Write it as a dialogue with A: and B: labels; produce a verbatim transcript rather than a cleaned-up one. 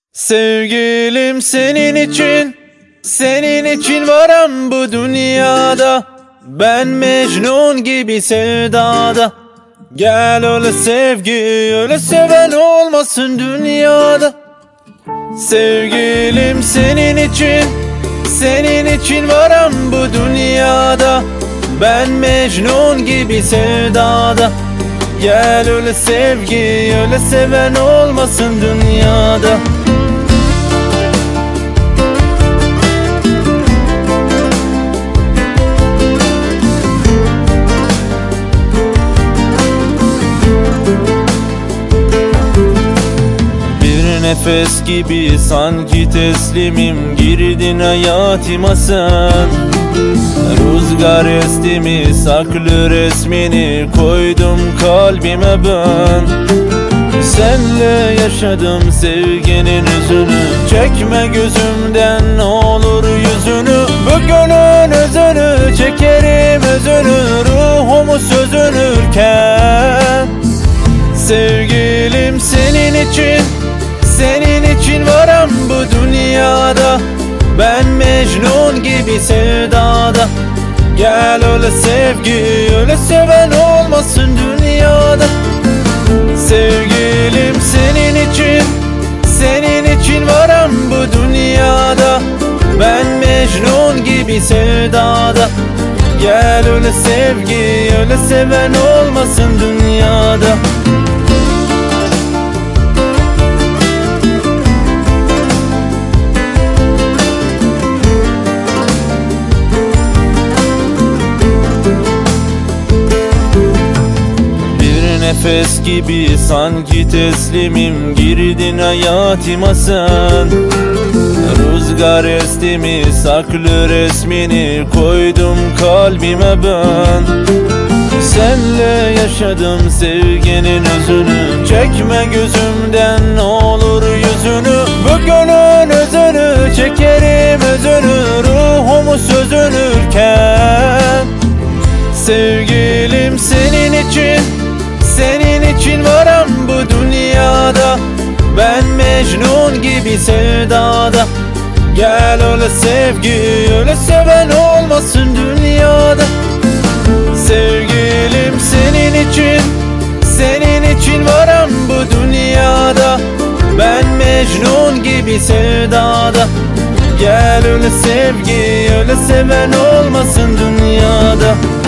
A: Sevgilim senin için, senin için varım bu dünyada. Ben Mecnun gibi sevdada. Gel öyle sevgi, öyle seven olmasın dünyada. Sevgilim senin için, senin için varım bu dünyada. Ben Mecnun gibi sevdada. Gel öyle sevgi, öyle seven olmasın dünyada. Nefes gibi sanki teslimim, girdin hayatıma sen. Rüzgar esti mi, saklı resmini koydum kalbime ben. Senle yaşadım sevginin üzünü, çekme gözümden ne olur yüzünü. Bugünün özünü çekerim, özünü ruhumu sözünürken. Sevgilim senin için, senin için varım bu dünyada. Ben Mecnun gibi sevdada. Gel öyle sevgi, öyle seven olmasın dünyada. Sevgilim senin için, senin için varım bu dünyada. Ben Mecnun gibi sevdada. Gel öyle sevgi, öyle seven olmasın dünyada. Nefes gibi sanki teslimim, girdin hayatıma sen. Rüzgar esti mi, saklı resmini koydum kalbime ben. Senle yaşadım sevginin özünü, çekme gözümden ne olur yüzünü. Bugünün özünü çekerim, özünü ruhumu sözünürken. Sevgilim senin için, senin için varım bu dünyada. Ben Mecnun gibi sevdada. Gel öyle sevgi, öyle seven olmasın dünyada. Sevgilim senin için, senin için varım bu dünyada. Ben Mecnun gibi sevdada. Gel öyle sevgi, öyle seven olmasın dünyada.